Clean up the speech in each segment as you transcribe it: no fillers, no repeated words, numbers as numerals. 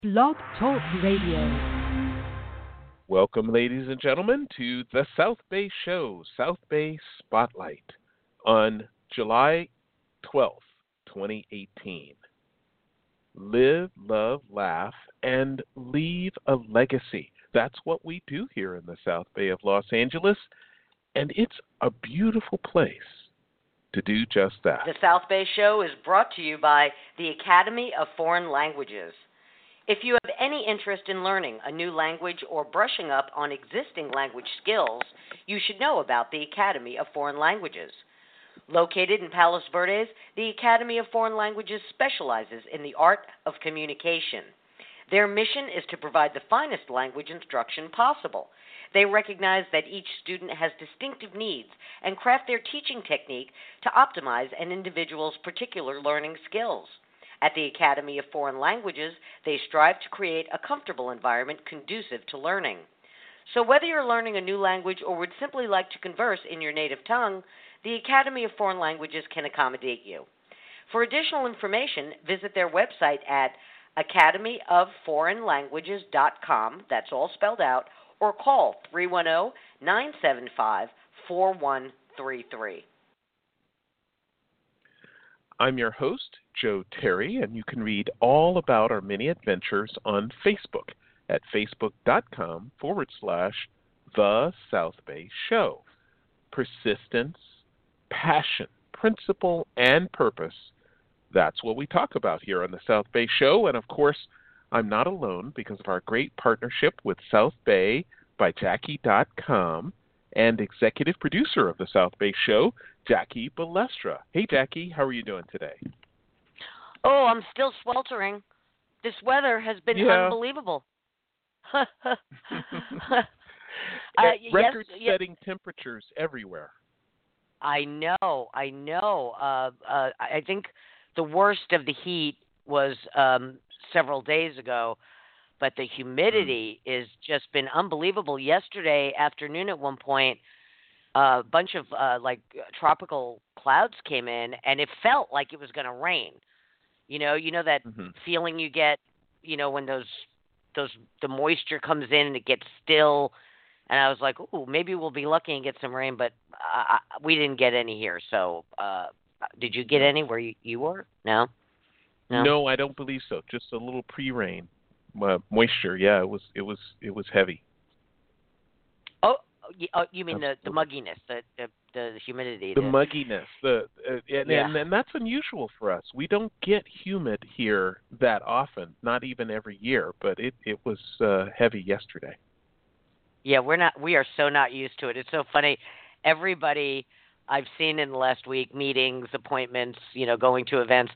Blog Talk Radio. Welcome, ladies and gentlemen, to the South Bay Show, South Bay Spotlight, on July 12th, 2018. Live, love, laugh, and leave a legacy. That's what we do here in the South Bay of Los Angeles, and it's a beautiful place to do just that. The South Bay Show is brought to you by the Academy of Foreign Languages. If you have any interest in learning a new language or brushing up on existing language skills, you should know about the Academy of Foreign Languages. Located in Palos Verdes, the Academy of Foreign Languages specializes in the art of communication. Their mission is to provide the finest language instruction possible. They recognize that each student has distinctive needs and craft their teaching technique to optimize an individual's particular learning skills. At the Academy of Foreign Languages, they strive to create a comfortable environment conducive to learning. So whether you're learning a new language or would simply like to converse in your native tongue, the Academy of Foreign Languages can accommodate you. For additional information, visit their website at academyofforeignlanguages.com, that's all spelled out, or call 310-975-4133. I'm your host, Joe Terry, and you can read all about our many adventures on Facebook at facebook.com/The South Bay Show. Persistence, passion, principle, and purpose. That's what we talk about here on the South Bay Show. And of course, I'm not alone because of our great partnership with South Bay by Jackie.com and executive producer of the South Bay Show, Jackie Balestra. Hey, Jackie, how are you doing today? Oh, I'm still sweltering. This weather has been unbelievable. Record-setting temperatures everywhere. I know. I think the worst of the heat was several days ago, but the humidity has just been unbelievable. Yesterday afternoon at one point, a bunch of tropical clouds came in, and it felt like it was going to rain. You know that feeling you get, when the moisture comes in and it gets still. And I was like, "Ooh, maybe we'll be lucky and get some rain," but we didn't get any here. So, did you get any where you were? No. No, I don't believe so. Just a little pre-rain moisture. Yeah, it was heavy. Oh, you mean the mugginess, the humidity. The mugginess, and that's unusual for us. We don't get humid here that often, not even every year. But it was heavy yesterday. Yeah, we are so not used to it. It's so funny. Everybody I've seen in the last week, meetings, appointments, going to events.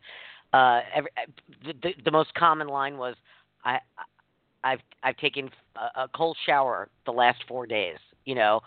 The most common line was, I've taken a cold shower the last 4 days. Yeah,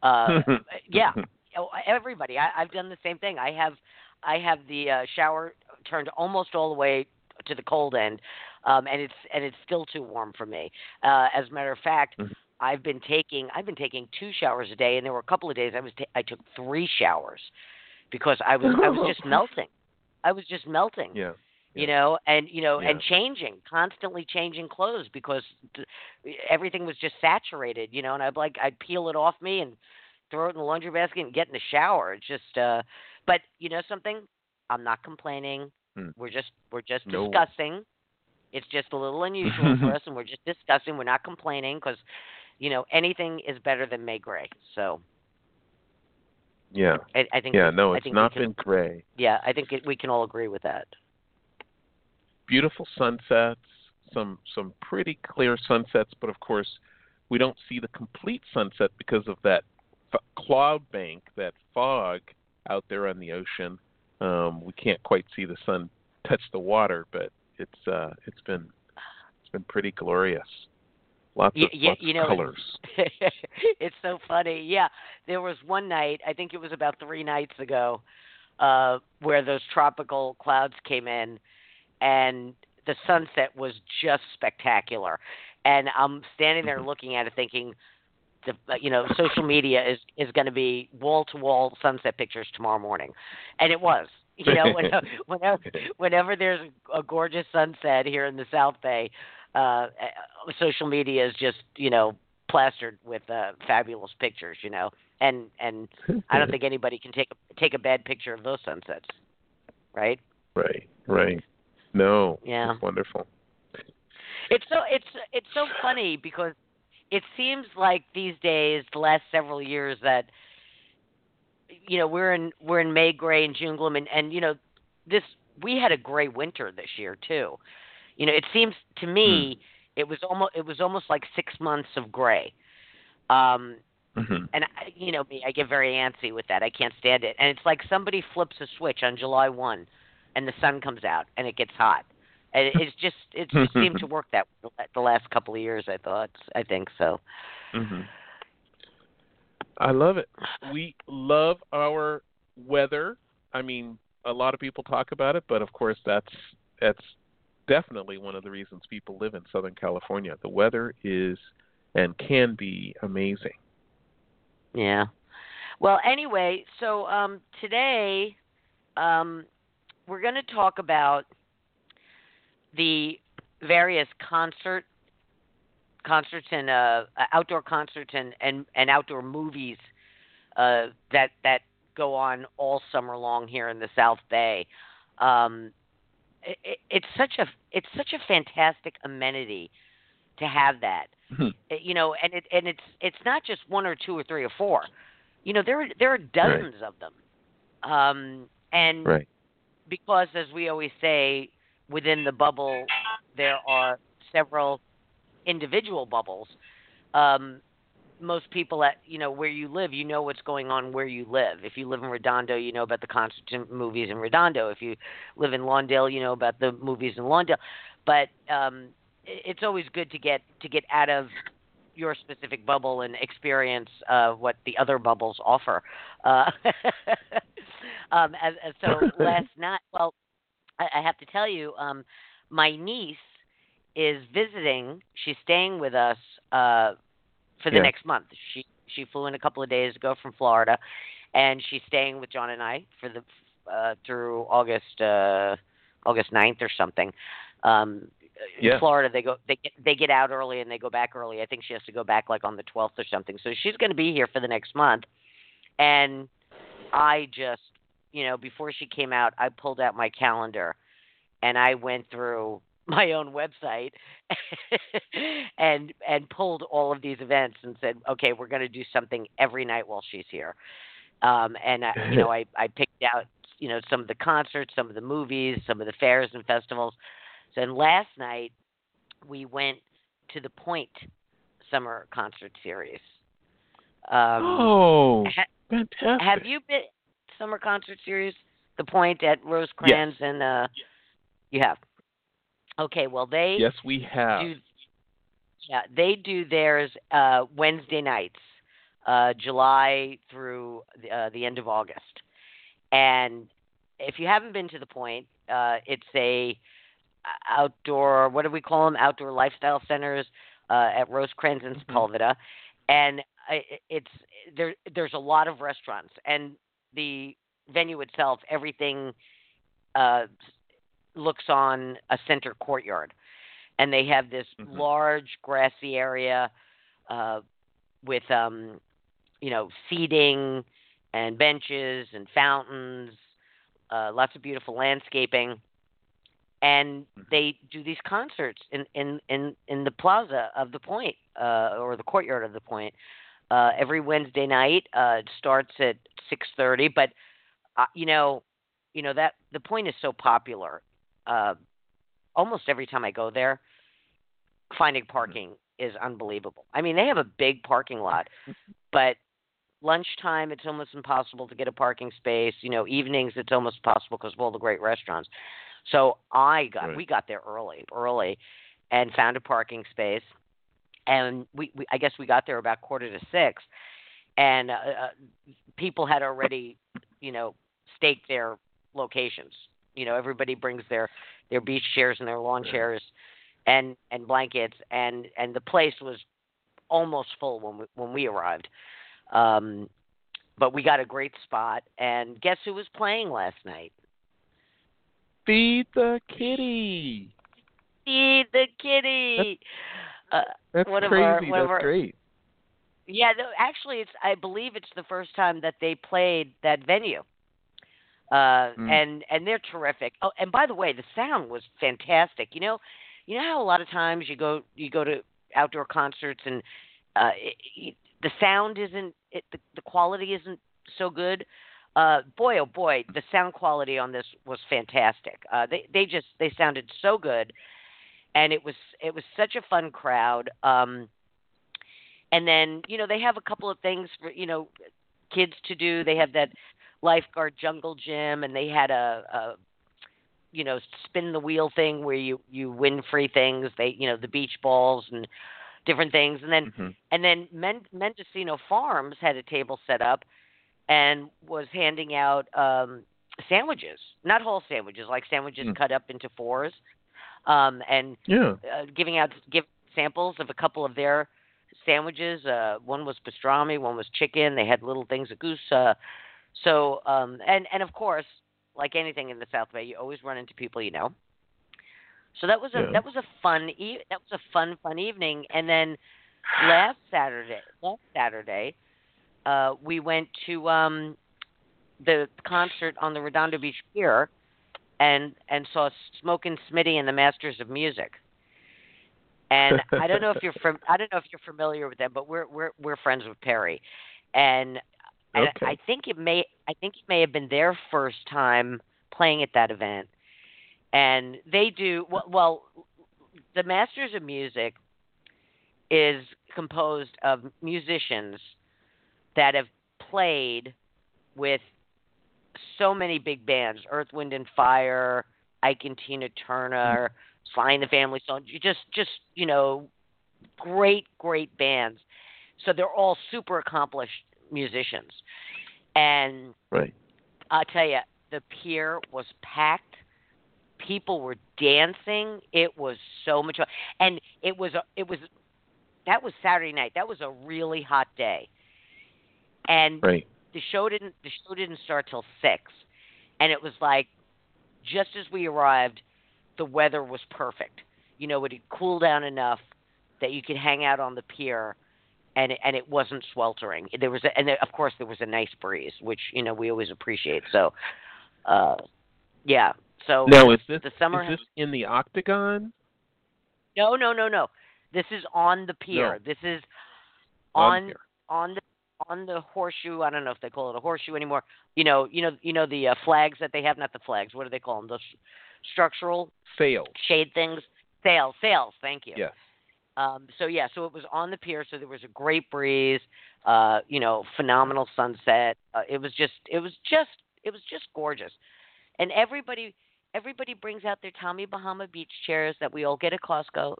everybody. I've done the same thing. I have the shower turned almost all the way to the cold end, and it's still too warm for me. As a matter of fact, I've been taking 2 showers a day, and there were a couple of days I took 3 showers because I was just melting. I was just melting. Yeah. And constantly changing clothes because everything was just saturated, and I'd peel it off me and throw it in the laundry basket and get in the shower. It's just, but something, I'm not complaining. We're just discussing. It's just a little unusual for us, and we're just discussing. We're not complaining because, anything is better than May gray. So. Yeah. I think. Yeah. No, it's not been gray. Yeah, I think we can all agree with that. Beautiful sunsets, some pretty clear sunsets, but of course we don't see the complete sunset because of that cloud bank, that fog out there on the ocean. We can't quite see the sun touch the water, but it's been pretty glorious. Lots of colors. It's so funny. Yeah, there was one night, I think it was about 3 nights ago, where those tropical clouds came in. And the sunset was just spectacular. And I'm standing there looking at it thinking, social media is going to be wall-to-wall sunset pictures tomorrow morning. And it was. Whenever there's a gorgeous sunset here in the South Bay, social media is just plastered with fabulous pictures, and I don't think anybody can take a bad picture of those sunsets, right? Right. No, Yeah. it's wonderful. It's so funny because it seems like these days, the last several years, that we're in May gray and June gloom, and this we had a gray winter this year too. It seems to me it was almost like 6 months of gray. And me, I get very antsy with that. I can't stand it. And it's like somebody flips a switch on July 1, and the sun comes out and it gets hot. And it just seemed to work that the last couple of years. I think so. I love it. We love our weather. I mean, a lot of people talk about it, but of course that's definitely one of the reasons people live in Southern California. The weather is and can be amazing. Yeah. Well, anyway, so today we're going to talk about the various concerts and outdoor concerts and outdoor movies that go on all summer long here in the South Bay. It's such a fantastic amenity to have that. And it's not just one or two or three or four. There are dozens of them. And right. Because, as we always say, within the bubble there are several individual bubbles. Most people at where you live, what's going on where you live. If you live in Redondo, you know about the concerts and movies in Redondo. If you live in Lawndale, you know about the movies in Lawndale. But it's always good to get out of your specific bubble and experience what the other bubbles offer. So last night, well, I have to tell you, my niece is visiting. She's staying with us for the next month. She flew in a couple of days ago from Florida, and she's staying with John and I for the through August 9th or something. In Florida, they get out early and they go back early. I think she has to go back like on the 12th or something. So she's going to be here for the next month. And I just, before she came out, I pulled out my calendar and I went through my own website and pulled all of these events and said, okay, we're going to do something every night while she's here. I picked out, some of the concerts, some of the movies, some of the fairs and festivals. So then last night we went to the Point Summer Concert Series. Fantastic. Have you been Summer Concert Series, the Point at Rosecrans? Yes. And you have? Okay, well Yes, we have. They do theirs Wednesday nights, July through the end of August. And if you haven't been to the Point, it's a outdoor, what do we call them? Outdoor lifestyle centers at Rosecrans and Sepulveda, and there's a lot of restaurants, and the venue itself, everything looks on a center courtyard, and they have this large grassy area with seating and benches and fountains, lots of beautiful landscaping. And they do these concerts in the plaza of the Point, or the courtyard of the Point, every Wednesday night. It starts at 6:30, but that the Point is so popular. Almost every time I go there, finding parking is unbelievable. I mean, they have a big parking lot, but lunchtime it's almost impossible to get a parking space. Evenings it's almost impossible because of all the great restaurants. So we got there early, and found a parking space, and I guess we got there about 5:45, and people had already, staked their locations. Everybody brings their beach chairs and their lawn chairs, and blankets, and the place was almost full when we arrived. But we got a great spot, and guess who was playing last night? Feed the Kitty. Feed the kitty. That's One of crazy. our, That's great. yeah, no, actually, I believe it's the first time that they played that venue. And they're terrific. Oh, and by the way, the sound was fantastic. You know how a lot of times you go to outdoor concerts and the sound isn't the quality isn't so good. Boy, oh boy, the sound quality on this was fantastic. They sounded so good, and it was such a fun crowd. And then they have a couple of things for kids to do. They have that lifeguard jungle gym, and they had a spin the wheel thing where you win free things. The beach balls and different things, and then Mendocino Farms had a table set up and was handing out sandwiches, not whole sandwiches, like sandwiches cut up into fours, and giving out samples of a couple of their sandwiches. One was pastrami, one was chicken. They had little things of goose. So and of course, like anything in the South Bay, you always run into people you know. So that was a fun fun evening. And then last Saturday, we went to the concert on the Redondo Beach Pier, and saw Smokin' Smitty and the Masters of Music. And I don't know if you're familiar with them, but we're friends with Perry, and Okay. I think it may have been their first time playing at that event. And they do well. The Masters of Music is composed of musicians that have played with so many big bands: Earth, Wind and Fire, Ike and Tina Turner, Sly and the Family Stone. Just great bands. So they're all super accomplished musicians. And Right. I'll tell you, the pier was packed. People were dancing. It was so much fun. And that was Saturday night. That was a really hot day. And Right. the show didn't start till 6. And it was like, just as we arrived, the weather was perfect. It had cooled down enough that you could hang out on the pier, and it wasn't sweltering. Of course there was a nice breeze, which we always appreciate. So, yeah. So now is this in the Octagon? No. This is on the pier. No. This is On the horseshoe. I don't know if they call it a horseshoe anymore. The flags that they have, not the flags. What do they call them? The structural Sails. shade things. Sails. Thank you. Yes. So it was on the pier. So there was a great breeze. Phenomenal sunset. It was just gorgeous. And everybody brings out their Tommy Bahama beach chairs that we all get at Costco.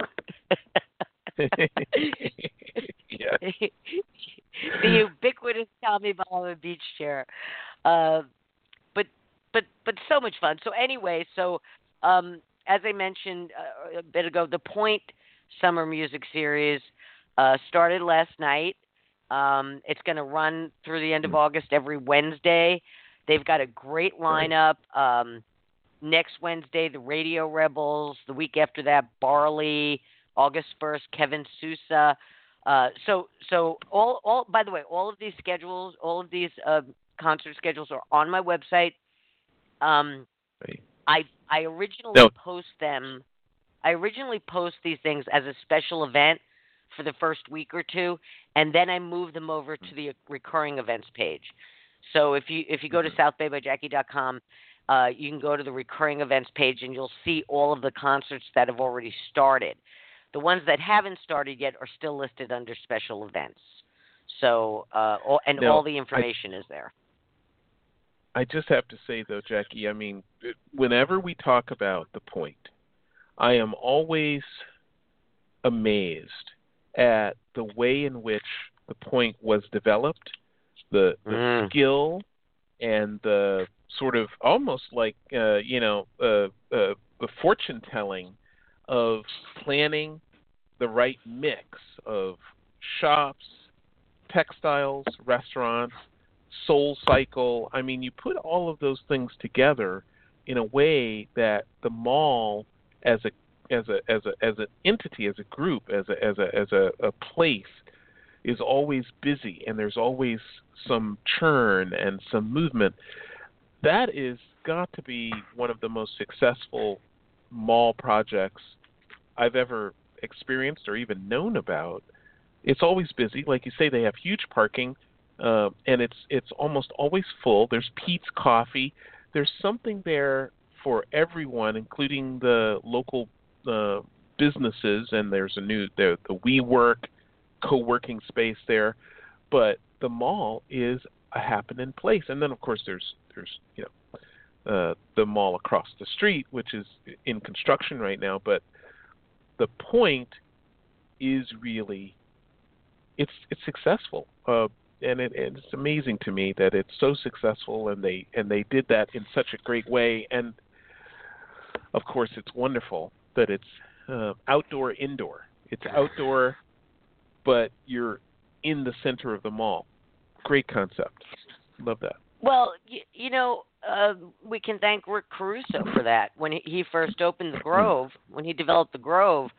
Yeah. The ubiquitous Tommy Bahama beach chair. But so much fun. So anyway, as I mentioned a bit ago, the Point Summer Music Series started last night. It's going to run through the end of August every Wednesday. They've got a great lineup. Next Wednesday, the Radio Rebels. The week after that, Barley. August 1st, Kevin Sousa. So all by the way, all of these schedules, all of these concert schedules are on my website. Right. I originally post these things as a special event for the first week or two, and then I move them over to the recurring events page. So if you go to southbaybyjackie.com, you can go to the recurring events page, and you'll see all of the concerts that have already started. The ones that haven't started yet are still listed under special events. So all the information is there. I just have to say, though, Jackie, I mean, whenever we talk about the Point, I am always amazed at the way in which the Point was developed, the skill and the sort of almost like, the fortune telling of planning the right mix of shops, textiles, restaurants, Soul Cycle. I mean, you put all of those things together in a way that the mall as a as an entity, as a group, as a place, is always busy, and there's always some churn and some movement. That is got to be one of the most successful mall projects I've ever experienced or even known about. It's always busy, like you say. They have huge parking, and it's almost always full. There's Pete's Coffee. There's something there for everyone, including the local businesses, and there's the WeWork co-working space there. But the mall is a happening place, and then of course there's the mall across the street, which is in construction right now. But the point is really it's successful, and it's amazing to me that it's so successful, and they did that in such a great way. And of course, it's wonderful that it's outdoor, indoor. It's outdoor, but you're in the center of the mall. Great concept. Love that. Well, we can thank Rick Caruso for that. When he first opened the Grove, when he developed the Grove,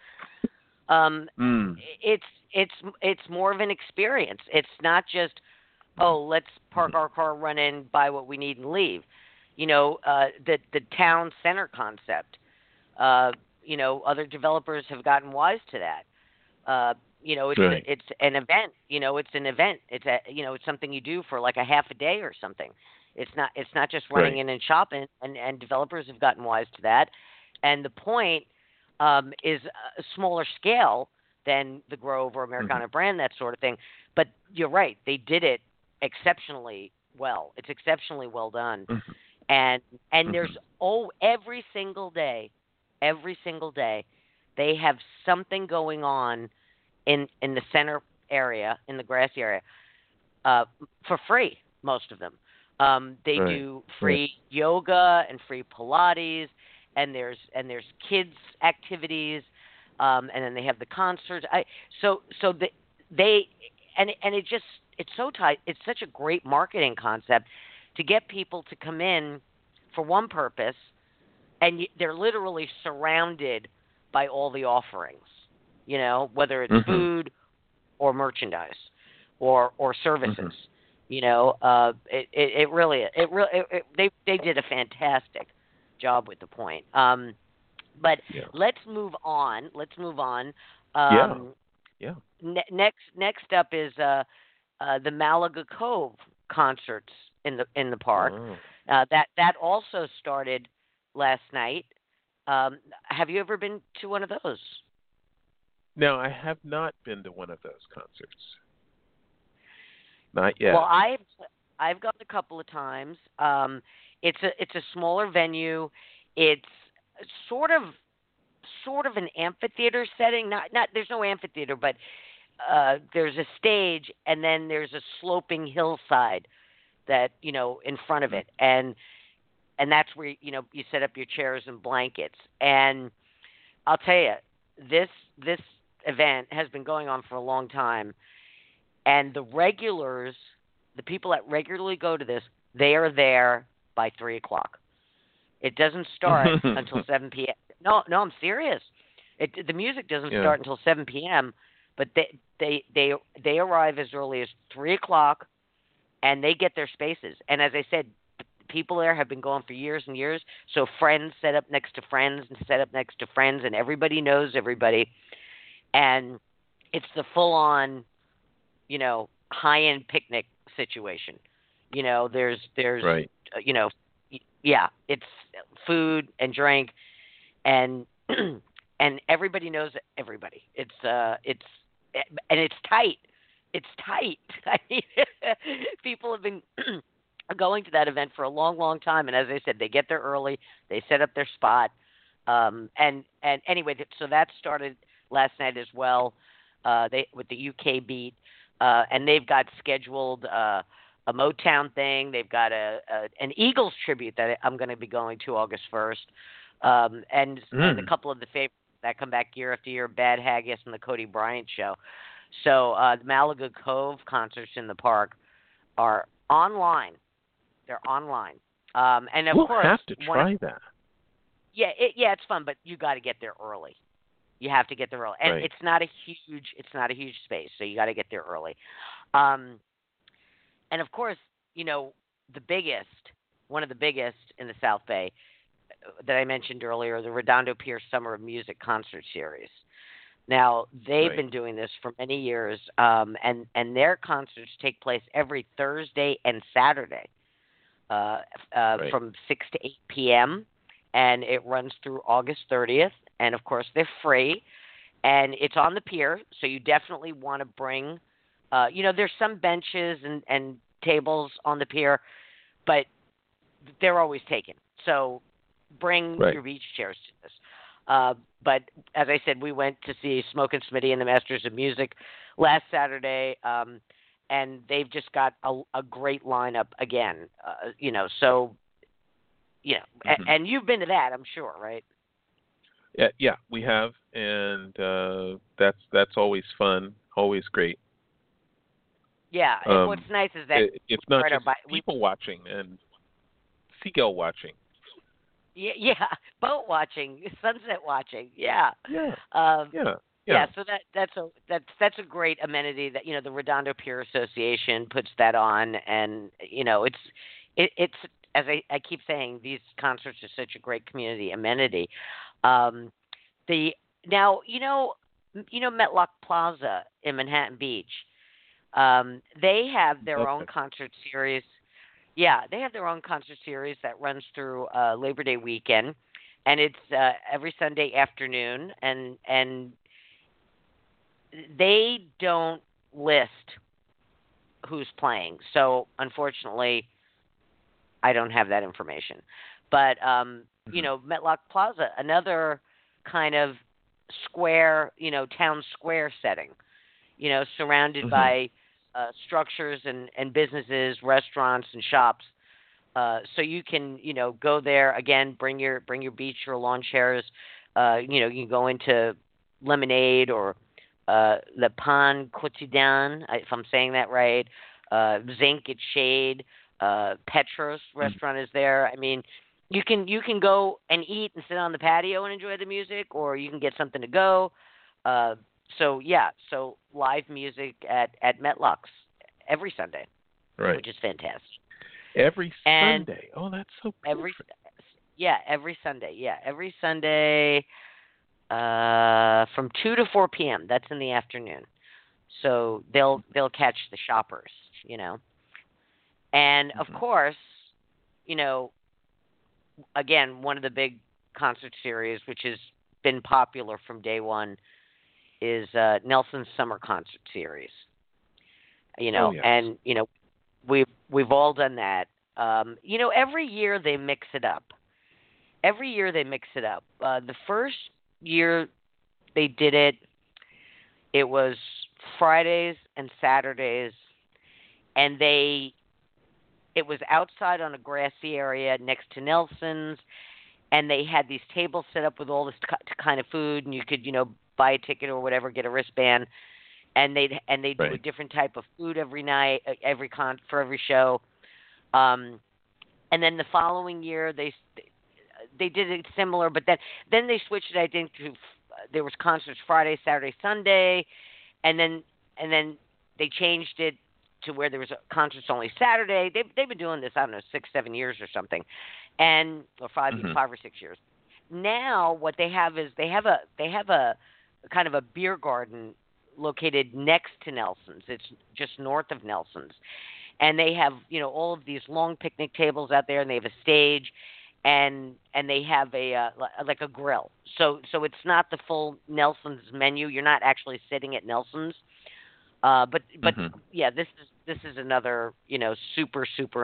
it's more of an experience. It's not just, let's park our car, run in, buy what we need, and leave. The town center concept. Other developers have gotten wise to that. It's an event. It's an event. It's something you do for like a half a day or something. It's not just running in and shopping, and developers have gotten wise to that. And the point is a smaller scale than the Grove or Americana brand, that sort of thing. But you're right. They did it exceptionally well. It's exceptionally well done. And there's every single day, they have something going on in the center area, in the grassy area, for free, most of them. They do free yoga and free Pilates, and there's kids activities, and then they have the concerts. It's so tight. It's such a great marketing concept to get people to come in for one purpose, and they're literally surrounded by all the offerings. Whether it's food or merchandise or services. They did a fantastic job with the point. But let's move on. Next up is the Malaga Cove concerts in the park. That also started last night. Have you ever been to one of those? No, I have not been to one of those concerts. Not yet. Well, I've gone a couple of times. It's a smaller venue. It's sort of an amphitheater setting. Not there's no amphitheater, but there's a stage, and then there's a sloping hillside that in front of it, and that's where you set up your chairs and blankets. And I'll tell you, this event has been going on for a long time, and the regulars, the people that regularly go to this, they are there by 3:00. It doesn't start until 7 p.m. No, I'm serious. The music doesn't start until 7 p.m., but they arrive as early as 3:00, and they get their spaces. And as I said, people there have been going for years and years. So friends set up next to friends and set up next to friends, and everybody knows everybody. And it's the full-on, high-end picnic situation. There's it's food and drink, and everybody knows everybody. It's tight. It's tight. I mean, people have been going to that event for a long, long time, and as I said, they get there early. They set up their spot, and anyway, so that started last night as well. With the UK Beat, and they've got scheduled a Motown thing. They've got an Eagles tribute that I'm going to be going to August 1st, and a couple of the favorites that come back year after year, Bad Haggis and the Cody Bryant Show. So the Malaga Cove concerts in the park are online. They're online, and of course, we'll have to try that. it's fun, but you got to get there early. You have to get there early, and Right. it's not a huge space, so you got to get there early. Um, and of course, the biggest, one of the biggest in the South Bay that I mentioned earlier, the Redondo Pier Summer of Music concert series. Now they've Right. been doing this for many years, and their concerts take place every Thursday and Saturday, Right. from 6 to 8 p.m. and it runs through August 30th. And of course, they're free, and it's on the pier, so you definitely want to bring. There's some benches and tables on the pier, but they're always taken. So bring Right. your beach chairs to this. But as I said, we went to see Smoke and Smitty and the Masters of Music last Saturday, and they've just got a great lineup again. So Mhm. and you've been to that, I'm sure, right? Yeah, we have, and that's always fun, always great. Yeah. And what's nice is that It's not right our just we people watching and seagull watching. yeah boat watching, sunset watching. Yeah. Yeah, Um, yeah, Yeah, yeah. so that's a great amenity that the Redondo Pier Association puts that on, and it's as I keep saying, these concerts are such a great community amenity. Um, the now Metlock Plaza in Manhattan Beach, they have their Love own that. concert series. Yeah, they have their own concert series that runs through Labor Day weekend, and it's every Sunday afternoon, and they don't list who's playing. So unfortunately, I don't have that information. But Mhm. Metlock Plaza, another kind of square, town square setting. Surrounded Mhm. by structures and businesses, restaurants and shops. So you can, go there again. Bring your beach or lawn chairs. You can go into Lemonade or Le Pan Quotidien, if I'm saying that right. Zinc at Shade. Petros Mhm. restaurant is there. I mean, you can go and eat and sit on the patio and enjoy the music, or you can get something to go. Uh, so live music at Metluck's every Sunday, Right. which is fantastic. Every And Sunday. Oh, that's so every perfect. every Sunday, every Sunday, from 2 to 4 p.m. That's in the afternoon. So they'll catch the shoppers. And of Mhm. course, you know, again, one of the big concert series, which has been popular from day one, is Nelson's Summer Concert Series. Oh, yes. And we've all done that. Every year they mix it up. Every year they mix it up. The first year they did it, it was Fridays and Saturdays, and it was outside on a grassy area next to Nelson's, and they had these tables set up with all this kind of food, and you could buy a ticket or whatever, get a wristband, and they do a Right. different type of food every night, for every show. Um, and then the following year they did it similar, but then they switched it. I think to there was concerts Friday, Saturday, Sunday, and then they changed it to where there was concerts only Saturday. They've been doing this, I don't know, 6-7 years or something, and or Mhm. 5 or 6 years. Now what they have is they have a kind of a beer garden located next to Nelson's. It's just north of Nelson's, and they have all of these long picnic tables out there, and they have a stage, and they have like a grill. So it's not the full Nelson's menu. You're not actually sitting at Nelson's. But Mhm. yeah, this is another super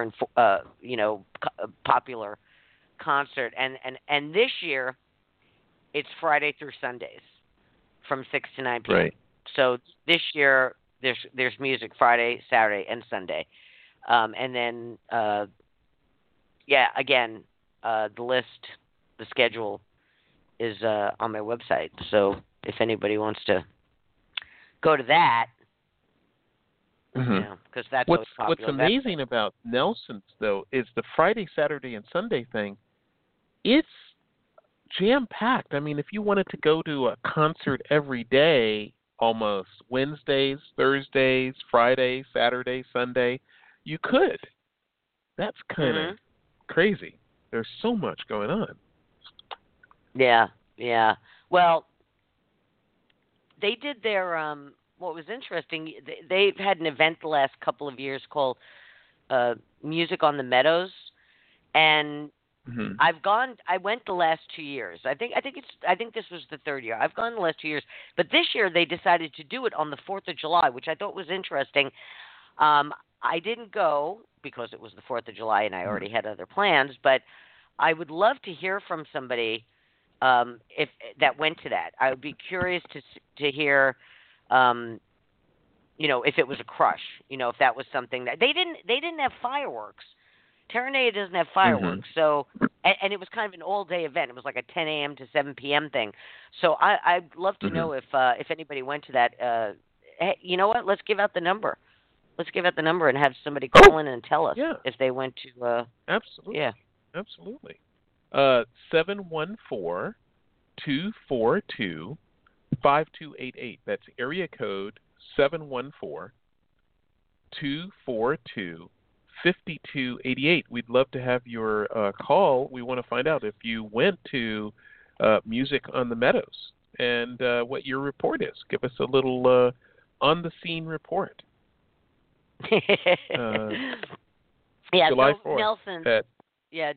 popular concert, and this year it's Friday through Sundays from 6 to 9 p.m. Right. So this year there's music Friday, Saturday, and Sunday, and then again the list, the schedule is on my website. So if anybody wants to go to that, Mhm. because that's What's always popular. amazing about Nelson's though is the Friday, Saturday, and Sunday thing. It's jam-packed. I mean, if you wanted to go to a concert every day, almost Wednesdays, Thursdays, Friday, Saturday, Sunday, you could. That's kind of crazy. There's so much going on. Yeah, yeah. Well, they did their what was interesting, they've had an event the last couple of years called Music on the Meadows, and I went the last 2 years. I think this was the third year. I've gone the last 2 years, but this year they decided to do it on the 4th of July, which I thought was interesting. I didn't go because it was the 4th of July and I already had other plans, but I would love to hear from somebody if that went to that. I would be curious to hear if it was a crush, if that was something that they didn't have fireworks. Terranea doesn't have fireworks, so and it was kind of an all-day event. It was like a 10 a.m. to 7 p.m. thing. So I'd love to know if anybody went to that. Hey, you know what? Let's give out the number. Let's give out the number and have somebody call in and tell us if they went to. Absolutely. Yeah. Absolutely. 714-242-5288. That's area code 714-242-5288. We'd love to have your call. We want to find out if you went to Music on the Meadows and what your report is. Give us a little on-the-scene report. July 4th. Nelson. Yeah.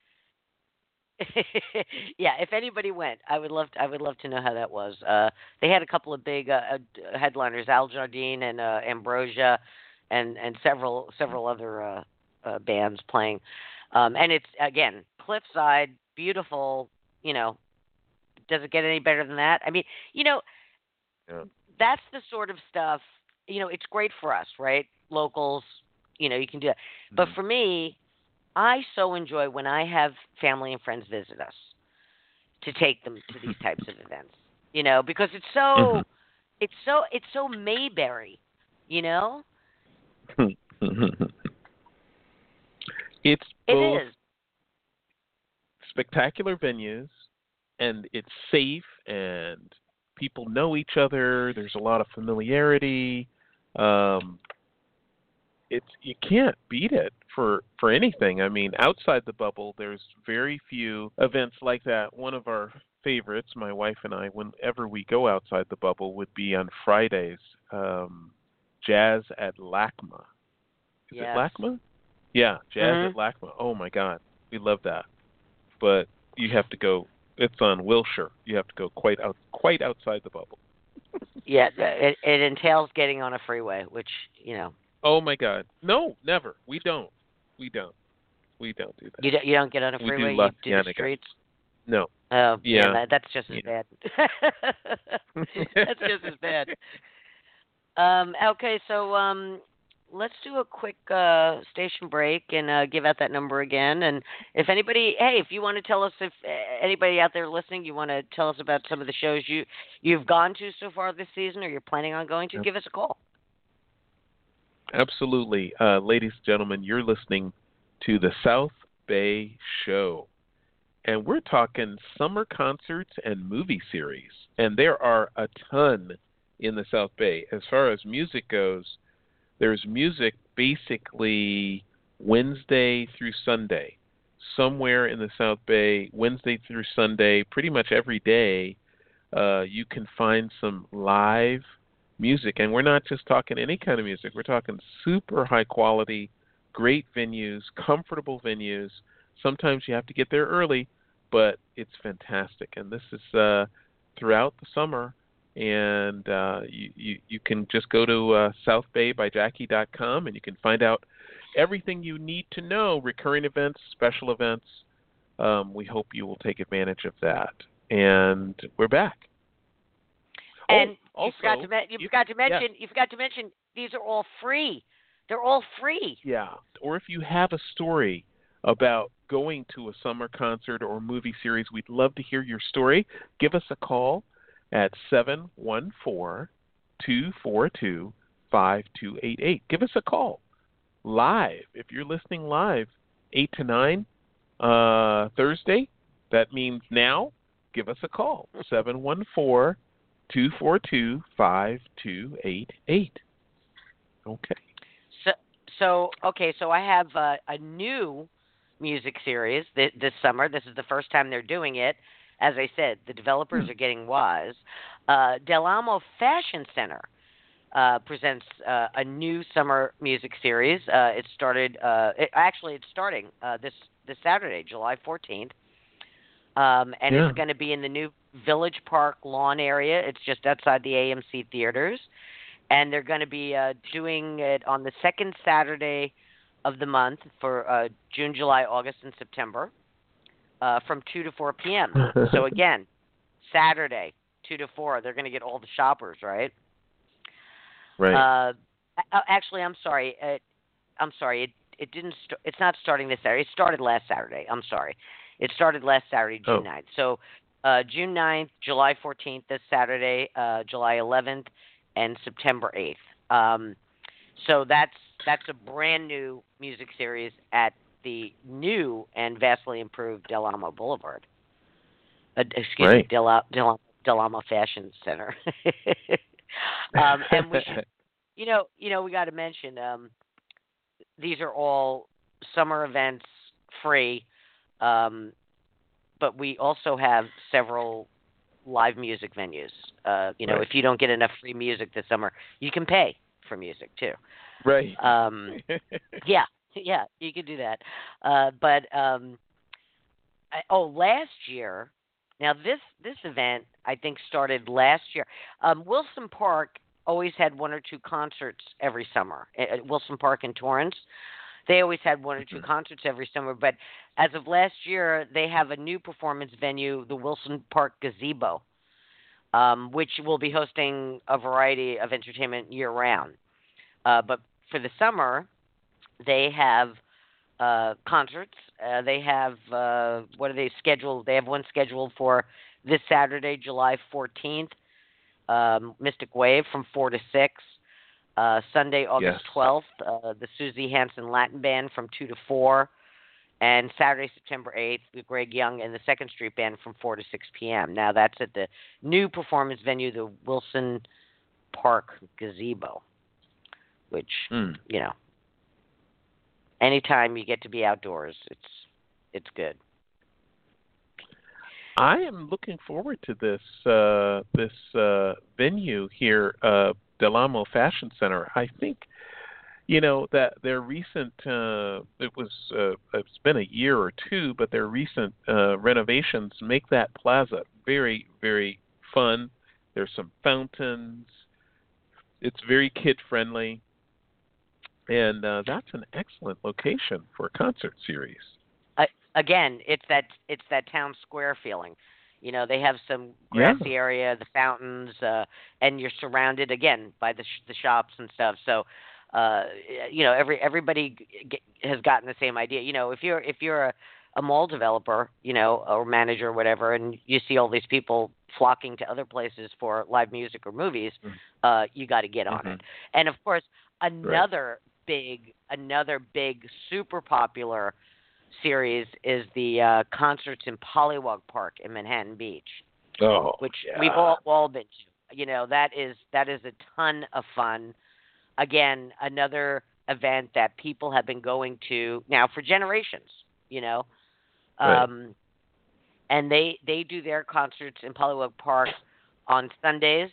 Yeah, if anybody went, I would love to know how that was. They had a couple of big headliners, Al Jardine and Ambrosia, and several other bands playing. And it's again cliffside, beautiful. Does it get any better than that? I mean, that's the sort of stuff. It's great for us, right? Locals, you can do that. But for me, I so enjoy when I have family and friends visit us to take them to these types of events, because it's so, it's so Mayberry, It's it both is spectacular venues, and it's safe, and people know each other. There's a lot of familiarity. You can't beat it for anything. I mean, outside the bubble, there's very few events like that. One of our favorites, my wife and I, whenever we go outside the bubble, would be on Fridays, Jazz at LACMA. Is it LACMA? Yeah, Jazz at LACMA. Oh my God, we love that. But you have to go. It's on Wilshire. You have to go quite outside the bubble. Yeah, it entails getting on a freeway, which Oh my God! No, never. We don't do that. You don't get on a freeway. We do you do the streets. No. Oh, yeah. That's just as bad. That's just as bad. Okay, so let's do a quick station break and give out that number again. And if anybody, if you want to tell us, if anybody out there listening, you want to tell us about some of the shows you've gone to so far this season, or you're planning on going to, give us a call. Absolutely. Ladies and gentlemen, you're listening to the South Bay Show. And we're talking summer concerts and movie series. And there are a ton in the South Bay. As far as music goes, there's music basically Wednesday through Sunday. Somewhere in the South Bay, Wednesday through Sunday, pretty much every day, you can find some live music. And we're not just talking any kind of music. We're talking super high quality, great venues, comfortable venues. Sometimes you have to get there early, but it's fantastic. And this is throughout the summer. And you can just go to southbaybyjackie.com and you can find out everything you need to know, recurring events, special events. We hope you will take advantage of that. And we're back. And also, you forgot to mention these are all free. They're all free. Yeah. Or if you have a story about going to a summer concert or movie series, we'd love to hear your story. Give us a call at 714-242-5288. Give us a call live. If you're listening live, 8 to 9 Thursday, that means now, give us a call, 714-242-5288. Okay. So I have a new music series this summer. This is the first time they're doing it. As I said, the developers are getting wise. Del Amo Fashion Center presents a new summer music series. It's starting this Saturday, July 14th. And it's going to be in the new Village Park lawn area. It's just outside the AMC theaters. And they're going to be doing it on the second Saturday of the month for June, July, August, and September from 2 to 4 p.m. So, again, Saturday, 2 to 4. They're going to get all the shoppers, right? Right. Actually, I'm sorry. It didn't. It's not starting this Saturday. It started last Saturday. I'm sorry. It started last Saturday, June 9th. So June 9th, July 14th, this Saturday, July 11th, and September 8th. So that's a brand new music series at the new and vastly improved Del Amo Boulevard. Me, Del Amo Fashion Center. And we should, we got to mention these are all summer events, free, but we also have several live music venues. If you don't get enough free music this summer, you can pay for music too. Right. Yeah, you could do that. But last year. Now this event I think started last year. Wilson Park always had one or two concerts every summer. At Wilson Park in Torrance, they always had one or two concerts every summer. But as of last year, they have a new performance venue, the Wilson Park Gazebo, which will be hosting a variety of entertainment year-round. But for the summer, they have concerts. They have, what are they scheduled? They have one scheduled for this Saturday, July 14th, Mystic Wave from 4 to 6. Sunday, August 12th, the Susie Hansen Latin Band from 2 to 4. And Saturday, September 8th, the Greg Young and the Second Street Band from 4 to 6 p.m. Now, that's at the new performance venue, the Wilson Park Gazebo, which, anytime you get to be outdoors, it's good. I am looking forward to this venue here, Del Amo Fashion Center. I think, that their recent it's been a year or two, but their recent renovations make that plaza very, very fun. There's some fountains. It's very kid friendly. And that's an excellent location for a concert series. Again, it's that town square feeling. They have some grassy area, the fountains, and you're surrounded again by the shops and stuff. So, everybody has gotten the same idea. If you're a mall developer, or manager or whatever, and you see all these people flocking to other places for live music or movies, you got to get on it. And of course, another big, super popular series is the concerts in Pollywog Park in Manhattan Beach, which we've all been to. That is a ton of fun. Again, another event that people have been going to now for generations. And they do their concerts in Pollywog Park on Sundays,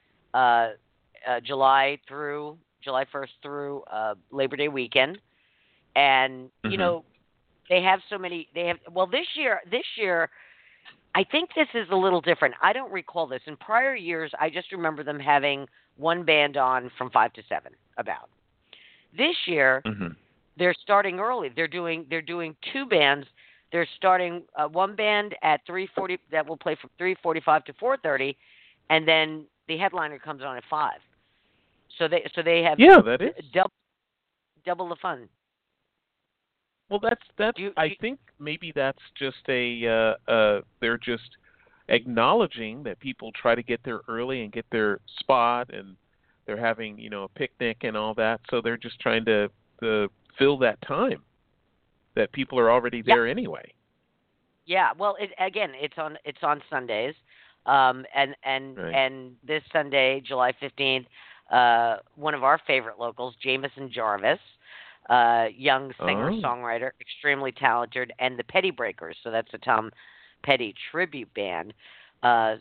July 1st through Labor Day weekend, and they have so many. This year, I think this is a little different. I don't recall this in prior years. I just remember them having one band on from 5 to 7. About this year, they're starting early. They're doing two bands. They're starting one band at 3:40 that will play from 3:45 to 4:30, and then the headliner comes on at 5. So they have that is double the fun. Well, I think maybe that's just they're just acknowledging that people try to get there early and get their spot, and they're having a picnic and all that. So they're just trying to fill that time that people are already there anyway. Yeah, well, it's on Sundays, Right. and this Sunday, July 15th, one of our favorite locals, Jameson Jarvis, young singer Oh, songwriter, extremely talented, and the Petty Breakers. So that's a Tom Petty tribute band. Uh,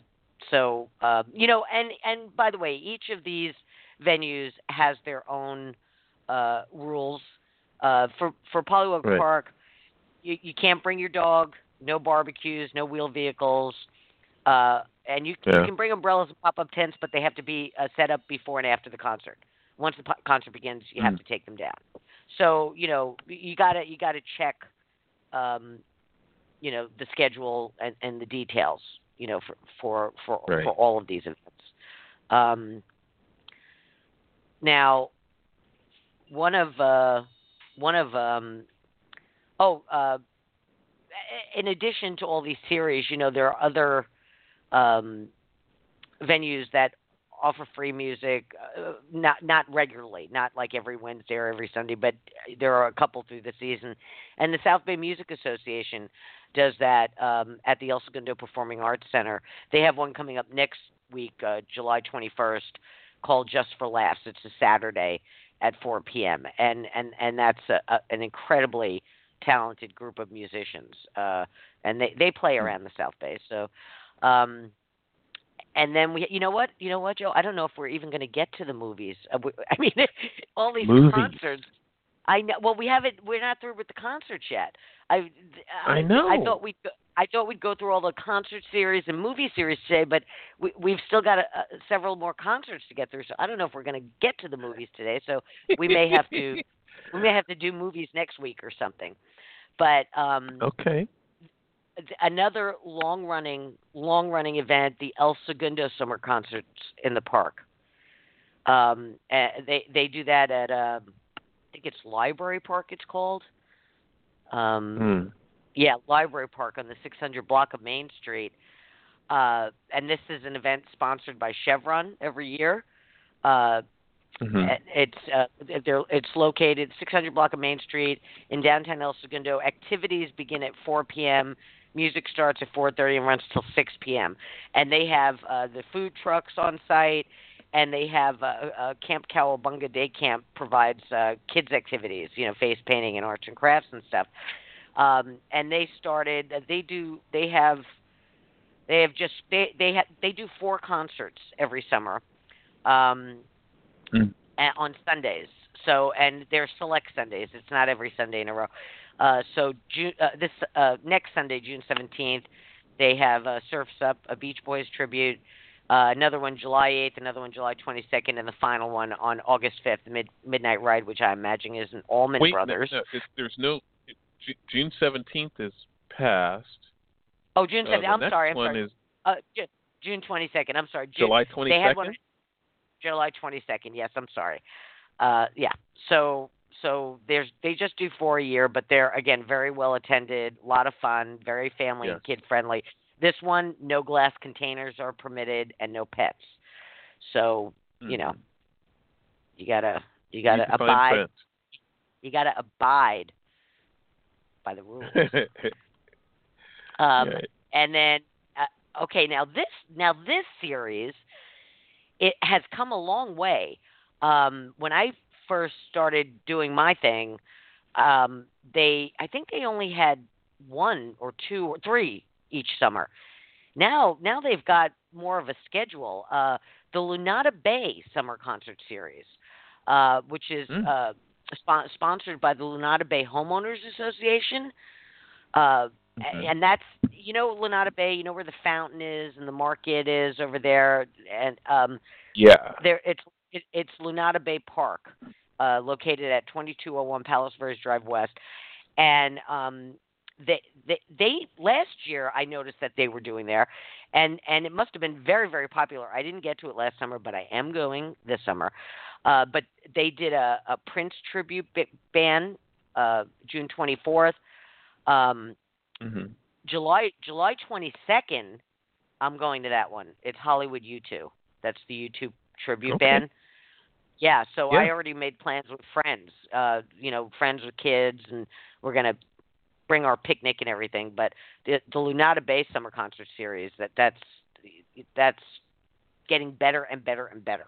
and by the way, each of these venues has their own rules. For Pollywog right. Park, you can't bring your dog, no barbecues, no wheeled vehicles, and you Yeah. can bring umbrellas and pop up tents, but they have to be set up before and after the concert. Once the concert begins, you have Mm. to take them down. So you gotta check um, the schedule and the details for Right. all of these events. Um, Now one of one of oh in addition to all these series, there are other um, venues that offer free music, not regularly, not like every Wednesday or every Sunday, but there are a couple through the season. And the South Bay Music Association does that at the El Segundo Performing Arts Center. They have one coming up next week, July 21st, called Just for Laughs. It's a Saturday at 4 p.m. And that's an incredibly talented group of musicians, and they play Mm. around the South Bay. So. Um, and then you know what, Joe? I don't know if we're even going to get to the movies. I mean, all these Movies. concerts. I know. Well, we haven't. We're not through with the concerts yet. I, I I know. thought we'd go through all the concert series and movie series today, but we've still got several more concerts to get through. So I don't know if we're going to get to the movies today. So we may have to do movies next week or something. But Okay. another long running event, the El Segundo Summer Concerts in the park. They do that at I think it's Library Park. It's called. Mm. Yeah, Library Park on the 600 block of Main Street. And this is an event sponsored by Chevron every year. Uh, Hmm. it's located 600 block of Main Street in downtown El Segundo. Activities begin at 4 p.m. Music starts at 4:30 and runs till 6 p.m. And they have the food trucks on site, and they have Camp Cowabunga Day Camp provides kids activities, face painting and arts and crafts and stuff. And they started. They do 4 concerts every summer. Um, Mm. on Sundays. So, and they're select Sundays. It's not every Sunday in a row. So this next Sunday, June 17th, they have Surfs Up, a Beach Boys tribute. Another one July 8th, another one July 22nd, and the final one on August 5th, Midnight Ride, which I imagine is an Allman Wait, no, Brothers. no, there's no. June 17th is past. Oh, June 7th. The I'm next sorry. one is June 22nd. I'm sorry. July They had one 22nd. July 22nd. Yes, I'm sorry. Yeah. So they just do 4 a year, but they're again very well attended, a lot of fun, very family Yes. and kid friendly. This one, no glass containers are permitted and no pets. So Mm-hmm. you gotta Read the fine abide. print. You gotta abide by the rules. Right. And then okay, now this series, it has come a long way. When I first started doing my thing, I think they only had 1 or 2 or 3 each summer. Now they've got more of a schedule. The Lunada Bay Summer Concert Series, which is Mm. sponsored by the Lunada Bay Homeowners Association. Uh, Mhm. and that's Lunada Bay, where the fountain is and the market is over there, and Yeah. there it's Lunada Bay Park, located at 2201 Palos Verdes Drive West, and they last year I noticed that they were doing there, and it must have been very, very popular. I didn't get to it last summer, but I am going this summer. But they did a Prince tribute band June 24th. Hmm. July 22nd, I'm going to that one. It's Hollywood U2. That's the U2 tribute Okay. band. Yeah, so Yeah. I already made plans with friends. Friends with kids, and we're gonna bring our picnic and everything. But the Lunada Bay Summer Concert Series, that's getting better and better and better.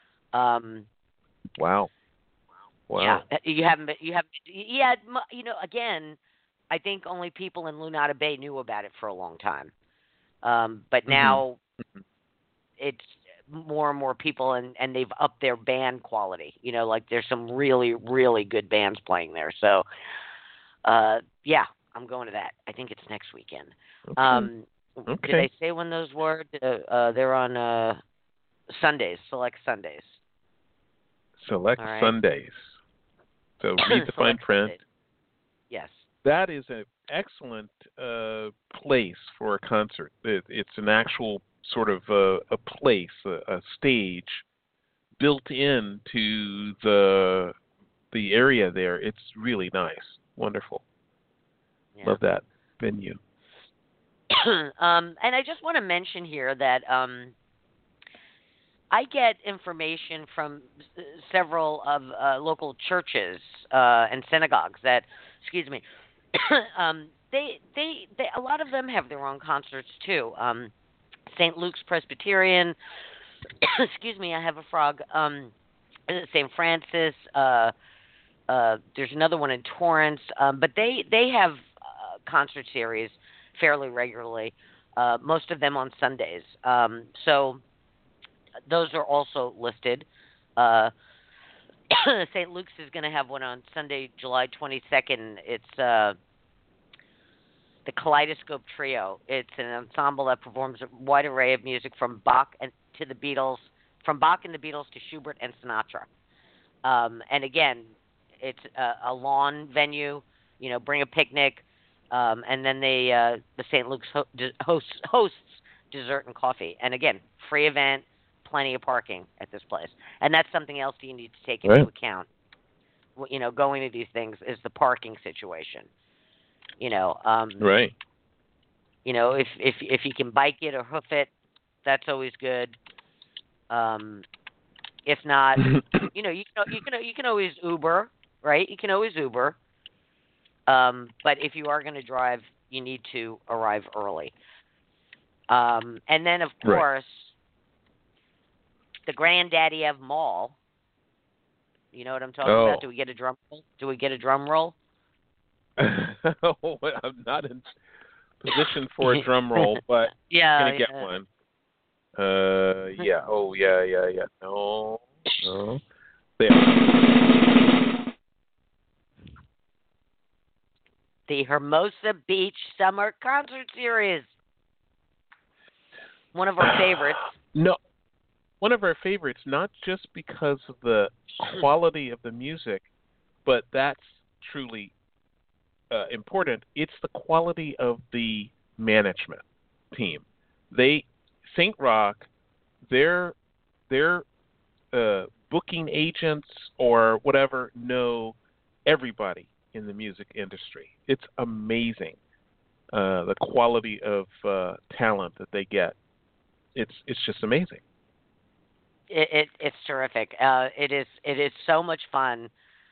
Wow. Yeah, you haven't. Yeah, again, I think only people in Lunada Bay knew about it for a long time. But now it's more and more people, and they've upped their band quality. Like there's some really, really good bands playing there. So, yeah, I'm going to that. I think it's next weekend. Okay. Did they say when those were? They're on Sundays, select Sundays. Select All right. Sundays. So read the fine print. Sundays. Yes. That is an excellent place for a concert. It's an actual sort of a place, a stage built into the area there. It's really nice, wonderful. Yeah. Love that venue. And I just want to mention here that I get information from several of local churches and synagogues that, excuse me, they a lot of them have their own concerts too. St. Luke's Presbyterian, excuse me, I have a frog. St. Francis. There's another one in Torrance, but they have concert series fairly regularly. Most of them on Sundays. So those are also listed. St. Luke's is going to have one on Sunday, July 22nd. It's the Kaleidoscope Trio. It's an ensemble that performs a wide array of music from Bach and to the Beatles, from Bach and the Beatles to Schubert and Sinatra. And again, it's a lawn venue. Bring a picnic, and then the St. Luke's hosts dessert and coffee. And again, free event. Plenty of parking at this place, and that's something else you need to take into account. Going to these things is the parking situation. Right. If you can bike it or hoof it, that's always good. If not, you can always Uber, right? You can always Uber. But if you are going to drive, you need to arrive early. And then of course. The granddaddy of mall. You know what I'm talking about? Do we get a drum roll? I'm not in position for a drum roll, but yeah, I'm gonna get one. Yeah. Oh, yeah. No. There. The Hermosa Beach Summer Concert Series. One of our favorites. No. One of our favorites, not just because of the quality of the music, but that's truly important. It's the quality of the management team. St. Rock, their booking agents or whatever know everybody in the music industry. It's amazing the quality of talent that they get. It's just amazing. It's terrific. It is so much fun.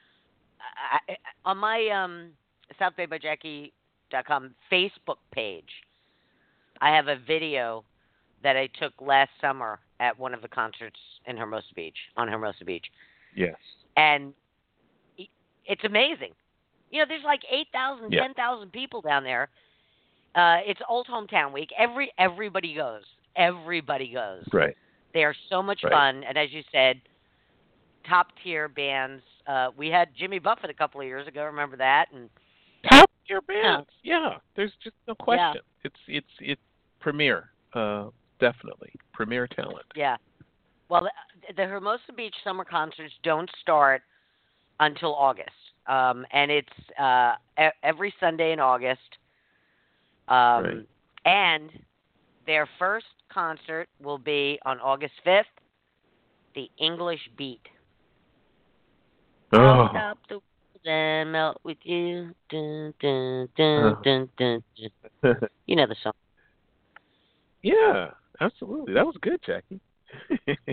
On my SouthBayByJackie.com Facebook page, I have a video that I took last summer at one of the concerts in Hermosa Beach, on Hermosa Beach. Yes. And it's amazing. There's like 8,000, 10,000 people down there. It's Old Hometown Week. Everybody goes. Everybody goes. Right. They are so much fun, and as you said, top tier bands. We had Jimmy Buffett a couple of years ago. Remember that? And top tier bands. Yeah, there's just no question. Yeah. It's premier, definitely premier talent. Yeah. Well, the Hermosa Beach summer concerts don't start until August, and it's every Sunday in August. And their first concert will be on August 5th, the English Beat. I'll stop the world and melt with you. Dun, dun, dun, dun, dun, dun. You know the song. Yeah, absolutely. That was good, Jackie.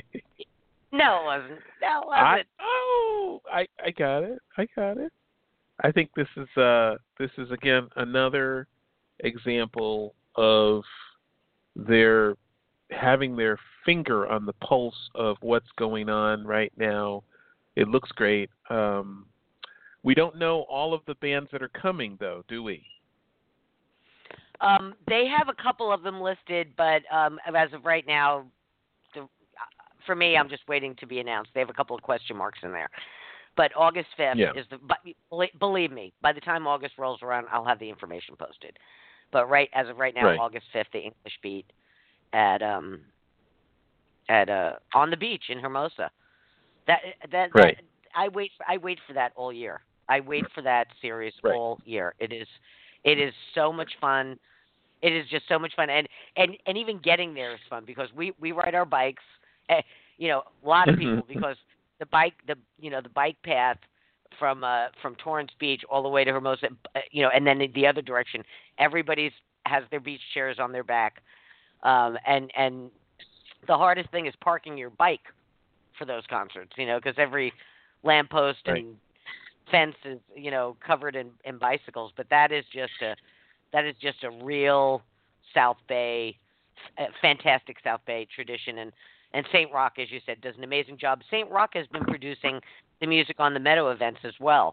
No, it wasn't. That wasn't. I got it. I think this is again another example of their having their finger on the pulse of what's going on right now. It looks great. We don't know all of the bands that are coming, though, do we? They have a couple of them listed, but as of right now, for me, I'm just waiting to be announced. They have a couple of question marks in there. But August 5th is the. But believe me, by the time August rolls around, I'll have the information posted. But as of right now, August 5th, the English Beat at on the beach in Hermosa. That I wait for that all year. I wait for that series all year. It is so much fun. It is just so much fun, and even getting there is fun because we ride our bikes. A lot of people because the bike path from Torrance Beach all the way to Hermosa, and then in the other direction, everybody's has their beach chairs on their back, and the hardest thing is parking your bike for those concerts, because every lamppost and fence is, covered in bicycles. But that is just a real South Bay, fantastic South Bay tradition. And St. Rock, as you said, does an amazing job. St. Rock has been producing the music on the Meadow events as well.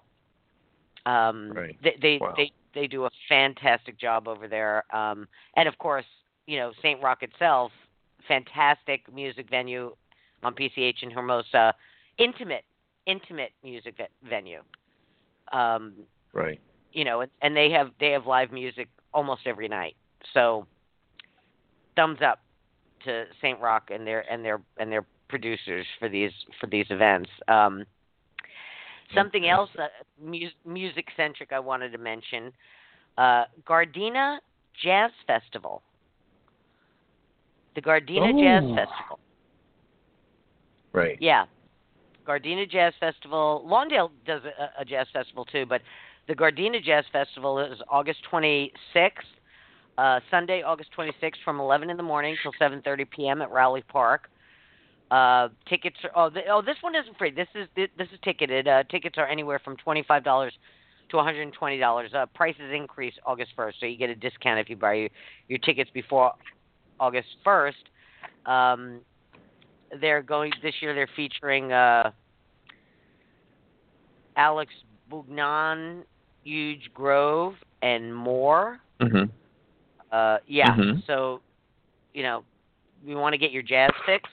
They do a fantastic job over there. And of course, St. Rock itself, fantastic music venue on PCH in Hermosa, intimate music venue. And they have live music almost every night. So thumbs up to St. Rock and their producers for these events. Something else music centric I wanted to mention, Gardena Jazz Festival. The Gardena Jazz Festival. Right. Yeah. Gardena Jazz Festival. Lawndale does a jazz festival too, but the Gardena Jazz Festival is August 26th, Sunday, August 26th from 11 in the morning till 7:30 p.m. at Rowley Park. Tickets are this one isn't free. This is ticketed. Tickets are anywhere from $25 to $120. Prices increase August 1st, so you get a discount if you buy your tickets before August 1st. This year they're featuring Alex Bugnan, Huge Grove, and more. Mm-hmm. So, you want to get your jazz fix?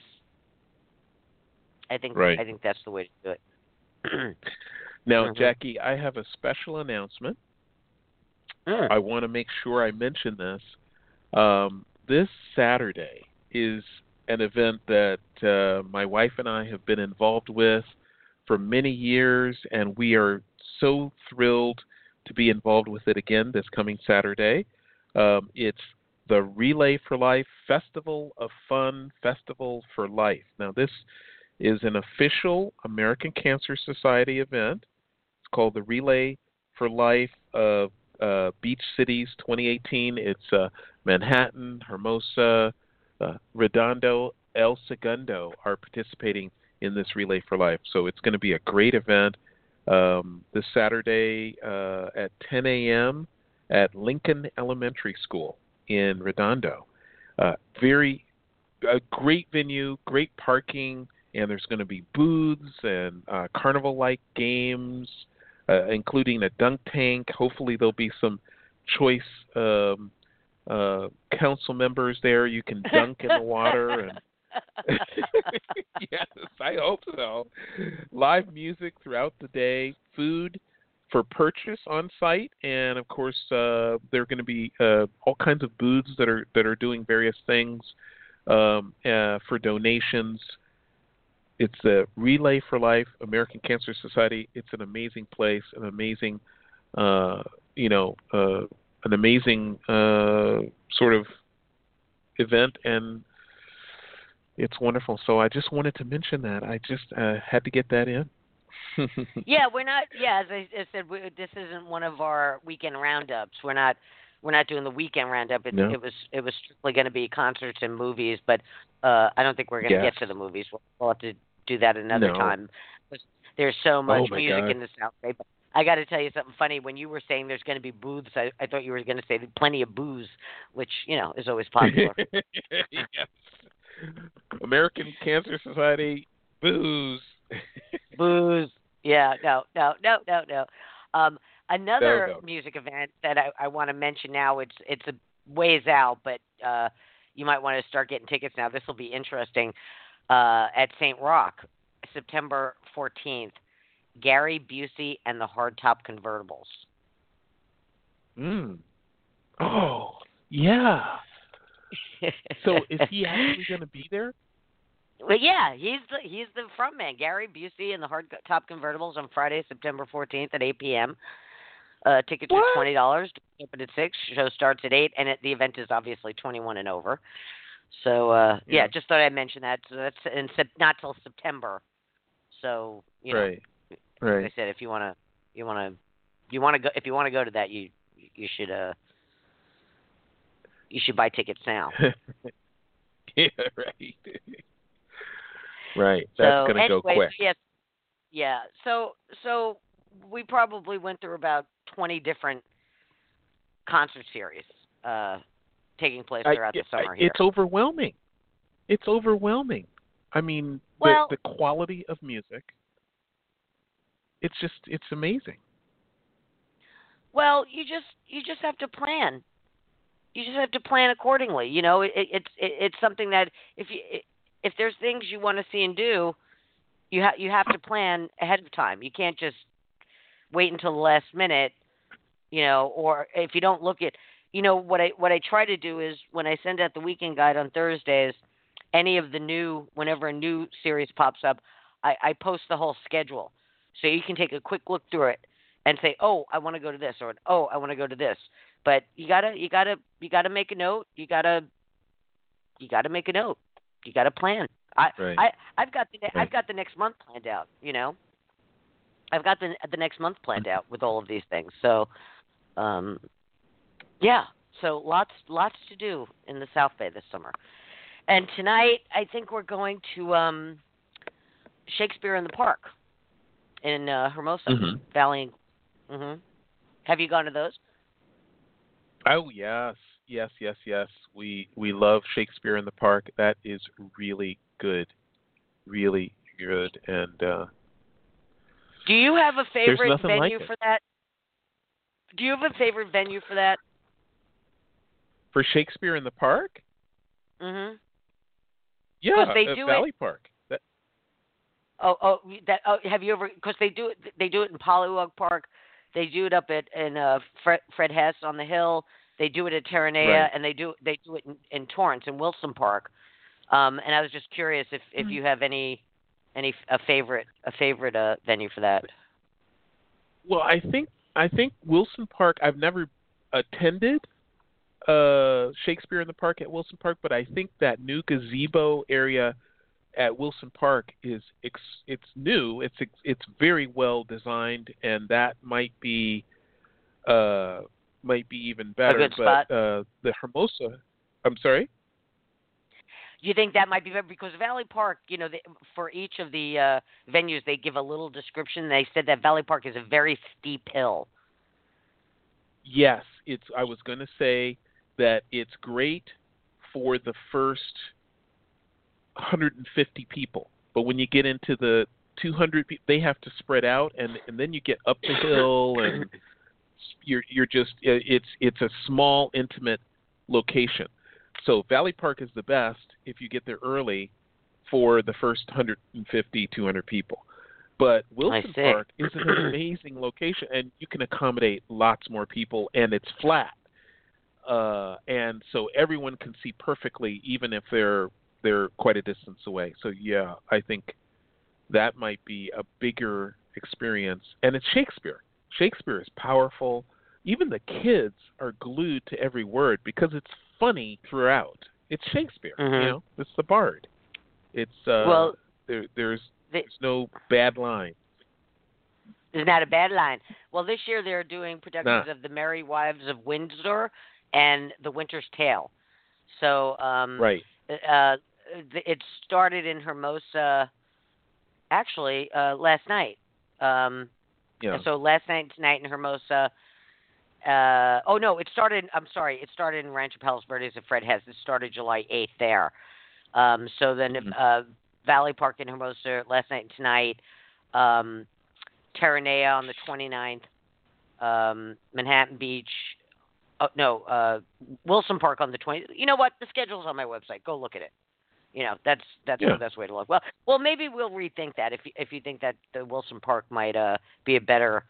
I think that's the way to do it. Now, Jackie, I have a special announcement. I want to make sure I mention this. This Saturday is an event that my wife and I have been involved with for many years, and we are so thrilled to be involved with it again this coming Saturday. It's the Relay for Life Festival of Fun, Festival for Life. Now, this is an official American Cancer Society event. It's called the Relay for Life of Beach Cities 2018. It's Manhattan, Hermosa, Redondo, El Segundo are participating in this Relay for Life. So it's going to be a great event this Saturday at 10 a.m. at Lincoln Elementary School in Redondo. A great venue, great parking, and there's going to be booths and carnival-like games, including a dunk tank. Hopefully there'll be some choice council members there. You can dunk in the water. And yes, I hope so. Live music throughout the day, food for purchase on site, and of course there are going to be all kinds of booths that are doing various things for donations. It's the Relay for Life American Cancer Society. It's an amazing place, an amazing sort of event, and it's wonderful. So I just wanted to mention that. I just had to get that in. Yeah, we're not. Yeah, as I said, this isn't one of our weekend roundups. We're not doing the weekend roundup. It was strictly going to be concerts and movies, but I don't think we're going to get to the movies. We'll have to do that another time. There's so much music in the South Bay. I got to tell you something funny. When you were saying there's going to be booths, I thought you were going to say plenty of booze, which is always popular. Yes. American Cancer Society, booze. Booze. Yeah. No. Another No. music event that I want to mention now. It's a ways out, but you might want to start getting tickets now. This will be interesting. At St. Rock, September 14th. Gary Busey and the Hardtop Convertibles. Oh, yeah. So is he actually going to be there? Well, yeah, he's the front man, Gary Busey and the Hardtop Convertibles on Friday, September 14th at 8 p.m. Tickets are $20. Open at 6. Show starts at 8, and the event is obviously 21 and over. So yeah, just thought I'd mention that. So that's not till September. So Right. Like I said, if you want to go to that, you should buy tickets now. Yeah, right. Right. That's going to go quick. Yes. Yeah. So we probably went through about 20 different concert series taking place throughout the summer here. It's overwhelming. It's overwhelming. I mean, the quality of music. It's amazing. Well, you just have to plan. You just have to plan accordingly. It's something that if there's things you want to see and do, you have to plan ahead of time. You can't just wait until the last minute, or if you don't look at, what I try to do is when I send out the weekend guide on Thursdays, whenever a new series pops up, I post the whole schedule. So you can take a quick look through it and say, "Oh, I want to go to this," or "Oh, I want to go to this." But you gotta make a note. You gotta make a note. You gotta plan. I've got the next month planned out. I've got the next month planned out with all of these things. So, yeah. So lots to do in the South Bay this summer. And tonight, I think we're going to Shakespeare in the Park in Hermosa Valley. Mm-hmm. Have you gone to those? Oh, yes. We love Shakespeare in the Park. That is really good. Really good. And do you have a favorite venue like for that? Do you have a favorite venue for that? For Shakespeare in the Park? Mm-hmm. Yeah, they do Valley Park. Have you ever? Because they do it in Pollywog Park. They do it up in Fred Hess on the Hill. They do it at Terranea, right. And they do it in Torrance in Wilson Park. And I was just curious if you have a favorite venue for that. Well, I think Wilson Park. I've never attended Shakespeare in the Park at Wilson Park, but I think that new gazebo area at Wilson Park it's new. It's very well designed, and that might be even better. A good spot. But the Hermosa, I'm sorry. You think that might be better because Valley Park, for each of the venues, they give a little description. They said that Valley Park is a very steep hill. Yes, I was going to say that it's great for the first 150 people, but when you get into the 200 people, they have to spread out, and then you get up the hill, and you're just it's a small, intimate location. So Valley Park is the best if you get there early for the first 150, 200 people. But Wilson Park is an amazing location, and you can accommodate lots more people, and it's flat. And so everyone can see perfectly, even if they're quite a distance away. So, yeah, I think that might be a bigger experience. And it's Shakespeare. Shakespeare is powerful. Even the kids are glued to every word because it's funny throughout. It's Shakespeare, It's the bard. It's there's no bad line. There's not a bad line. Well, this year they're doing productions of The Merry Wives of Windsor and The Winter's Tale. So right. It started in Hermosa actually last night. Yeah. And so last night and tonight in Hermosa. It started. I'm sorry, it started in Rancho Palos Verdes at Fred Hess. It started July 8th there. So then Valley Park in Hermosa last night and tonight. Terranea on the 29th. Manhattan Beach. Wilson Park on the 20th. You know what? The schedule's on my website. Go look at it. You know, that's the best way to look. Well, maybe we'll rethink that if you think that the Wilson Park might be a better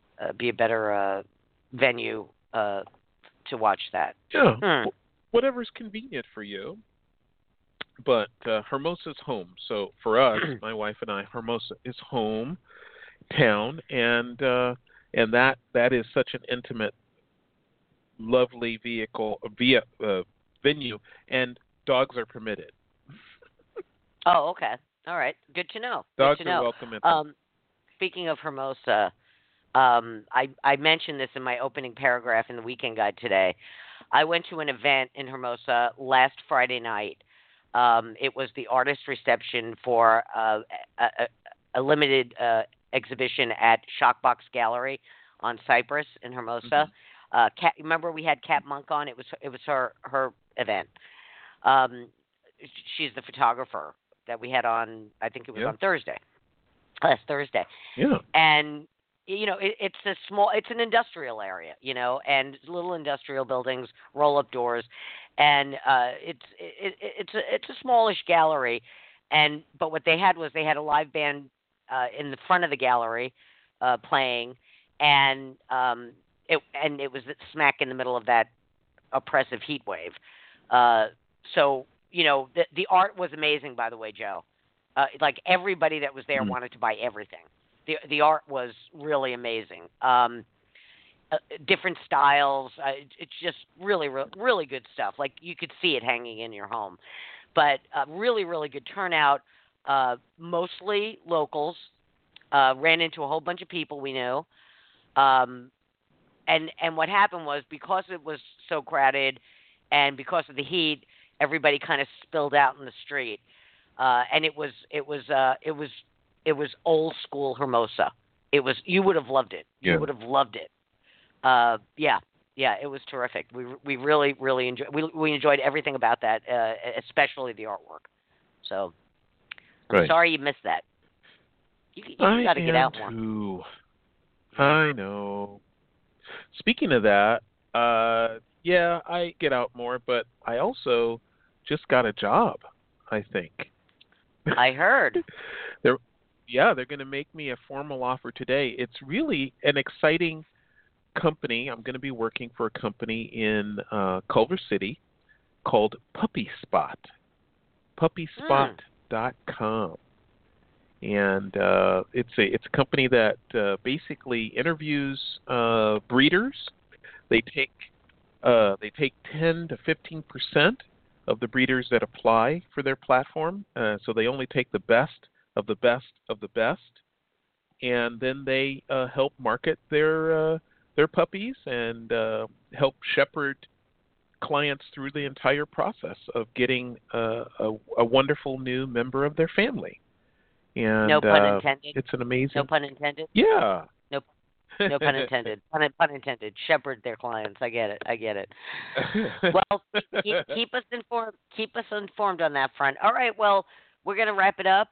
venue to watch that. Yeah, whatever's convenient for you. But Hermosa's home. So for us, my wife and I, Hermosa is home town, and that is such an intimate, lovely venue, and dogs are permitted. Oh, okay. All right. Good to know. Dogs Good to know. are welcome in. Speaking of Hermosa, I mentioned this in my opening paragraph in the Weekend Guide today. I went to an event in Hermosa last Friday night. It was the artist reception for a limited exhibition at Shockbox Gallery on Cypress in Hermosa. Remember we had Kat Monk on? It was her event. She's the photographer that we had on. I think it was on last Thursday. Yeah. And it's an industrial area, and little industrial buildings, roll-up doors, and it's a smallish gallery, but what they had was they had a live band in the front of the gallery playing, and it was smack in the middle of that oppressive heat wave. So the art was amazing, by the way, Joe. Like everybody that was there wanted to buy everything. The art was really amazing. Different styles. It's just really, really good stuff. Like you could see it hanging in your home. But really, really good turnout. Mostly locals. Ran into a whole bunch of people we knew. And what happened was because it was so crowded and because of the heat, everybody kind of spilled out in the street. And it was old school Hermosa. You would have loved it. Yeah. You would have loved it. It was terrific. We really, really enjoyed. We enjoyed everything about that, especially the artwork. So, I'm sorry you missed that. You got to get out more. Too. I know. Speaking of that, I get out more, but I also just got a job. I think. I heard. They're going to make me a formal offer today. It's really an exciting company. I'm going to be working for a company in Culver City called Puppy Spot. PuppySpot.com. And it's a company that basically interviews breeders. They take 10 to 15% of the breeders that apply for their platform. So they only take the best of the best of the best, and then they help market their puppies and help shepherd clients through the entire process of getting a wonderful new member of their family. And no pun intended. It's an amazing. No pun intended. Yeah. No pun intended. Pun intended. Shepherd their clients. I get it. Well, keep us informed. Keep us informed on that front. All right. Well, we're going to wrap it up.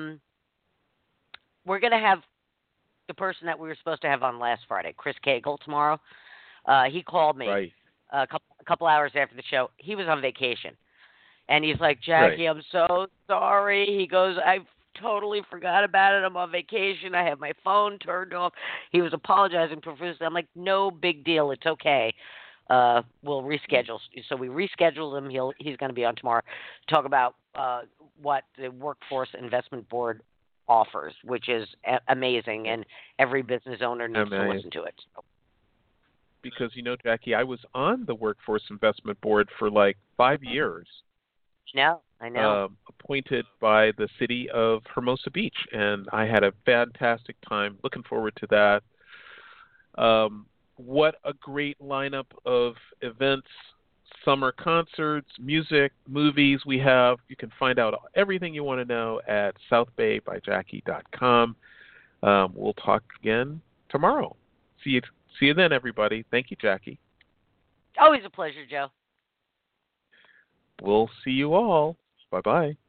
We're going to have the person that we were supposed to have on last Friday, Chris Cagle, tomorrow. He called me a couple hours after the show. He was on vacation, and he's like, "Jackie, I'm so sorry." He goes, "I totally forgot about it. I'm on vacation. I have my phone turned off." He was apologizing profusely. I'm like, "No big deal. It's okay. We'll reschedule." So we rescheduled him. He's going to be on tomorrow to talk about what the Workforce Investment Board offers, which is amazing, and every business owner needs to listen to it. So. Because, Jackie, I was on the Workforce Investment Board for like 5 years. I know. Appointed by the city of Hermosa Beach, and I had a fantastic time. Looking forward to that. What a great lineup of events, summer concerts, music, movies we have. You can find out everything you want to know at southbaybyjackie.com. We'll talk again tomorrow. See you then, everybody. Thank you, Jackie. Always a pleasure, Joe. We'll see you all. Bye-bye.